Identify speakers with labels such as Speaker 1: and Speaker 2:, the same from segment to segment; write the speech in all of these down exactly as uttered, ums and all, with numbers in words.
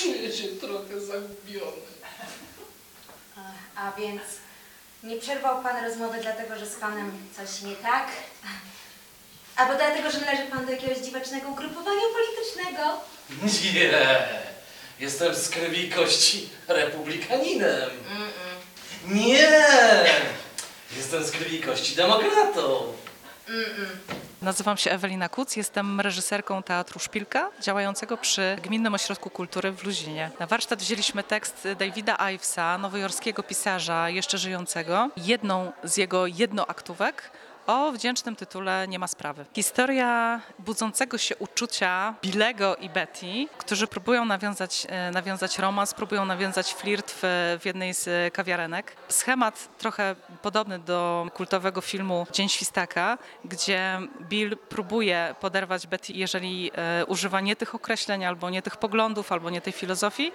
Speaker 1: Czuję się trochę zagubiony.
Speaker 2: A więc nie przerwał pan rozmowy dlatego, że z panem coś nie tak? Albo dlatego, że należy pan do jakiegoś dziwacznego ugrupowania politycznego?
Speaker 1: Nie, jestem z krwi i kości republikaninem.
Speaker 2: Mm -mm.
Speaker 1: Nie, jestem z krwi i kości demokratą.
Speaker 2: Mm -mm.
Speaker 3: Nazywam się Ewelina Kuc, jestem reżyserką Teatru Szpilka, działającego przy Gminnym Ośrodku Kultury w Luzinie. Na warsztat wzięliśmy tekst Davida Ivesa, nowojorskiego pisarza jeszcze żyjącego, jedną z jego jednoaktówek o wdzięcznym tytule Nie ma sprawy. Historia budzącego się uczucia Billego i Betty, którzy próbują nawiązać, nawiązać romans, próbują nawiązać flirt w, w jednej z kawiarenek. Schemat trochę podobny do kultowego filmu Dzień Świstaka, gdzie Bill próbuje poderwać Betty, jeżeli e, używa nie tych określeń, albo nie tych poglądów, albo nie tej filozofii,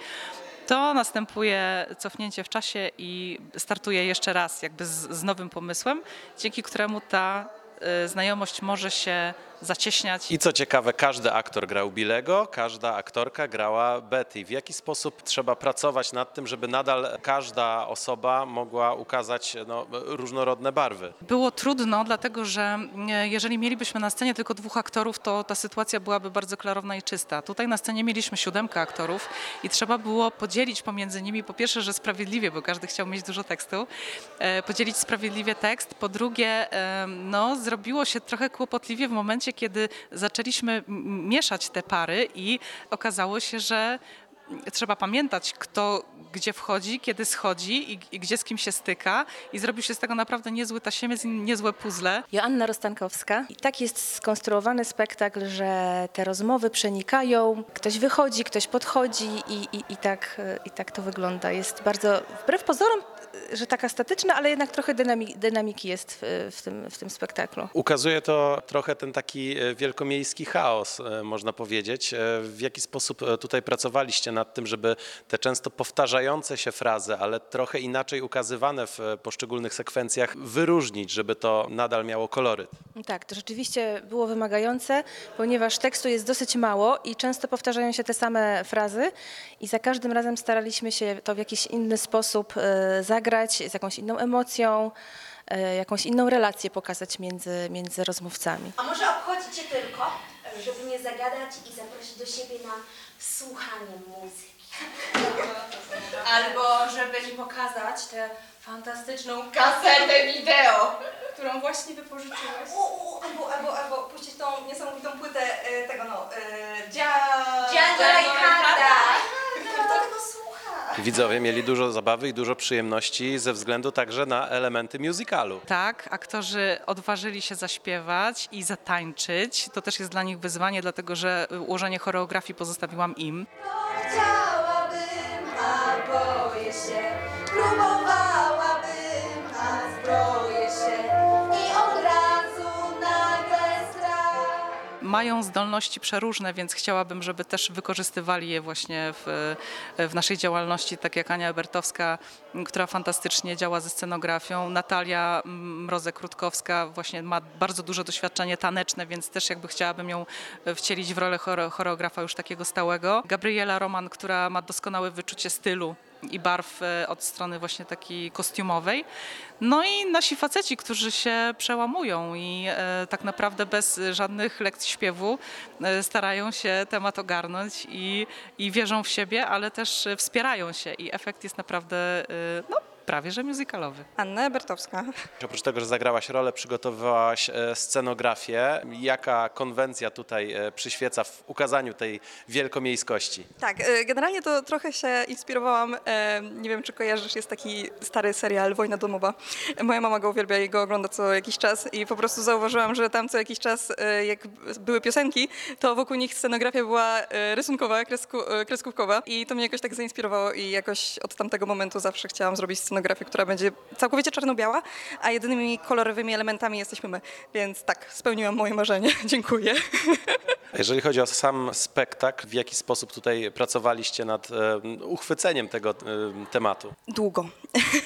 Speaker 3: to następuje cofnięcie w czasie i startuje jeszcze raz jakby z, z nowym pomysłem, dzięki któremu ta y, znajomość może się zacieśniać.
Speaker 4: I co ciekawe, każdy aktor grał Billego, każda aktorka grała Betty. W jaki sposób trzeba pracować nad tym, żeby nadal każda osoba mogła ukazać no, różnorodne barwy?
Speaker 3: Było trudno, dlatego że jeżeli mielibyśmy na scenie tylko dwóch aktorów, to ta sytuacja byłaby bardzo klarowna i czysta. Tutaj na scenie mieliśmy siódemkę aktorów i trzeba było podzielić pomiędzy nimi, po pierwsze, że sprawiedliwie, bo każdy chciał mieć dużo tekstu, podzielić sprawiedliwie tekst, po drugie, no, zrobiło się trochę kłopotliwie w momencie, kiedy zaczęliśmy mieszać te pary i okazało się, że trzeba pamiętać, kto gdzie wchodzi, kiedy schodzi i, i gdzie z kim się styka, i zrobił się z tego naprawdę niezły tasiemiec i niezłe puzzle.
Speaker 5: Joanna Rostankowska. I tak jest skonstruowany spektakl, że te rozmowy przenikają, ktoś wychodzi, ktoś podchodzi i, i, i, tak, i tak to wygląda. Jest bardzo, wbrew pozorom, że taka statyczna, ale jednak trochę dynamiki, dynamiki jest w, w, tym, w tym spektaklu.
Speaker 4: Ukazuje to trochę ten taki wielkomiejski chaos, można powiedzieć. W jaki sposób tutaj pracowaliście nad tym, żeby te często powtarzające się frazy, ale trochę inaczej ukazywane w poszczególnych sekwencjach wyróżnić, żeby to nadal miało koloryt?
Speaker 5: Tak, to rzeczywiście było wymagające, ponieważ tekstu jest dosyć mało i często powtarzają się te same frazy i za każdym razem staraliśmy się to w jakiś inny sposób zagrać, z jakąś inną emocją, jakąś inną relację pokazać między, między rozmówcami.
Speaker 2: A może obchodzi cię tylko, żeby mnie zagadać i zaprosić do siebie na słuchanie muzyki? Albo żeby mi pokazać tę fantastyczną kasetę wideo,
Speaker 6: którą właśnie wypożyczyłeś.
Speaker 7: U, u, albo, albo, albo puścić tą niesamowitą płytę e, tego no, e, dzia...
Speaker 2: Dziadzia i Kata.
Speaker 7: Kto tego słucha?
Speaker 4: Widzowie mieli dużo zabawy i dużo przyjemności ze względu także na elementy musicalu.
Speaker 3: Tak, aktorzy odważyli się zaśpiewać i zatańczyć. To też jest dla nich wyzwanie, dlatego że ułożenie choreografii pozostawiłam im.
Speaker 7: Chciałabym, a boję się, próbowałabym, a zbroję się i od razu nagle strach.
Speaker 3: Mają zdolności przeróżne, więc chciałabym, żeby też wykorzystywali je właśnie w, w naszej działalności, tak jak Ania Ebertowska, która fantastycznie działa ze scenografią. Natalia Mrozek-Rutkowska właśnie ma bardzo duże doświadczenie taneczne, więc też jakby chciałabym ją wcielić w rolę choreografa już takiego stałego. Gabriela Roman, która ma doskonałe wyczucie stylu i barw od strony właśnie takiej kostiumowej. No i nasi faceci, którzy się przełamują i e, tak naprawdę bez żadnych lekcji śpiewu e, starają się temat ogarnąć i, i wierzą w siebie, ale też wspierają się i efekt jest naprawdę e, no, prawie że musicalowy.
Speaker 6: Anna Ebertowska.
Speaker 4: Oprócz tego, że zagrałaś rolę, przygotowywałaś scenografię. Jaka konwencja tutaj przyświeca w ukazaniu tej wielkomiejskości?
Speaker 6: Tak, generalnie to trochę się inspirowałam, nie wiem czy kojarzysz, jest taki stary serial Wojna domowa. Moja mama go uwielbia i go ogląda co jakiś czas i po prostu zauważyłam, że tam co jakiś czas, jak były piosenki, to wokół nich scenografia była rysunkowa, kresku, kreskówkowa i to mnie jakoś tak zainspirowało i jakoś od tamtego momentu zawsze chciałam zrobić scenografię, która będzie całkowicie czarno-biała, a jedynymi kolorowymi elementami jesteśmy my. Więc tak, spełniłam moje marzenie. Dziękuję.
Speaker 4: Jeżeli chodzi o sam spektakl, w jaki sposób tutaj pracowaliście nad e, uchwyceniem tego e, tematu?
Speaker 6: Długo.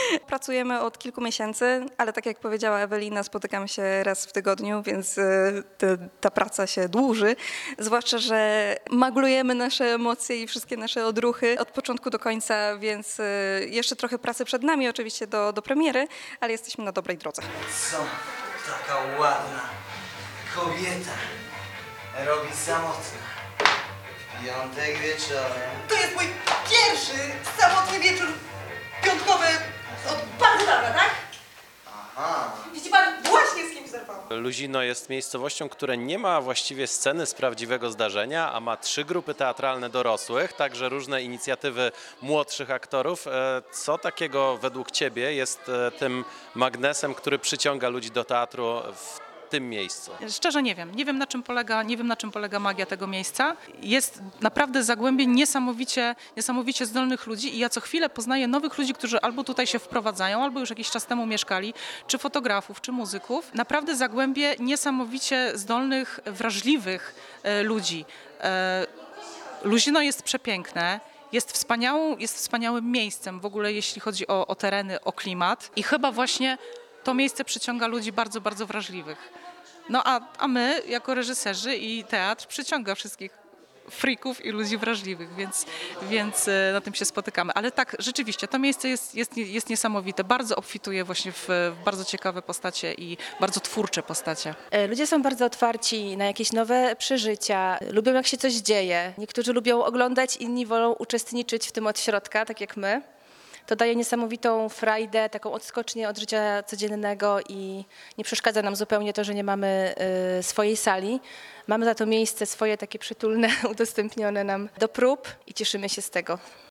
Speaker 6: Pracujemy od kilku miesięcy, ale tak jak powiedziała Ewelina, spotykamy się raz w tygodniu, więc e, te, ta praca się dłuży. Zwłaszcza, że maglujemy nasze emocje i wszystkie nasze odruchy od początku do końca, więc e, jeszcze trochę pracy przed nami oczywiście do, do premiery, ale jesteśmy na dobrej drodze.
Speaker 8: Co taka ładna kobieta robi samotna w piątek wieczorem?
Speaker 7: To jest mój pierwszy samotny wieczór piątkowy od bardzo dawna, tak?
Speaker 8: Aha.
Speaker 7: Widzi pan, właśnie z kim zerwałam.
Speaker 4: Luzino jest miejscowością, która nie ma właściwie sceny z prawdziwego zdarzenia, a ma trzy grupy teatralne dorosłych, także różne inicjatywy młodszych aktorów. E, Co takiego według Ciebie jest e, tym magnesem, który przyciąga ludzi do teatru w tym miejscu?
Speaker 3: Szczerze nie wiem. Nie wiem na czym polega, nie wiem na czym polega magia tego miejsca. Jest naprawdę zagłębie niesamowicie, niesamowicie zdolnych ludzi i ja co chwilę poznaję nowych ludzi, którzy albo tutaj się wprowadzają, albo już jakiś czas temu mieszkali, czy fotografów, czy muzyków. Naprawdę zagłębie niesamowicie zdolnych, wrażliwych e, ludzi. E, Luzino jest przepiękne. Jest, wspaniałą, jest wspaniałym miejscem w ogóle, jeśli chodzi o, o tereny, o klimat i chyba właśnie to miejsce przyciąga ludzi bardzo, bardzo wrażliwych. No a, a my, jako reżyserzy i teatr, przyciąga wszystkich freaków i ludzi wrażliwych, więc, więc e, na tym się spotykamy. Ale tak, rzeczywiście, to miejsce jest, jest, jest niesamowite. Bardzo obfituje właśnie w, w bardzo ciekawe postacie i bardzo twórcze postacie.
Speaker 5: E, Ludzie są bardzo otwarci na jakieś nowe przeżycia, lubią jak się coś dzieje. Niektórzy lubią oglądać, inni wolą uczestniczyć w tym od środka, tak jak my. To daje niesamowitą frajdę, taką odskocznię od życia codziennego i nie przeszkadza nam zupełnie to, że nie mamy y, swojej sali. Mamy za to miejsce swoje takie przytulne, udostępnione nam do prób i cieszymy się z tego.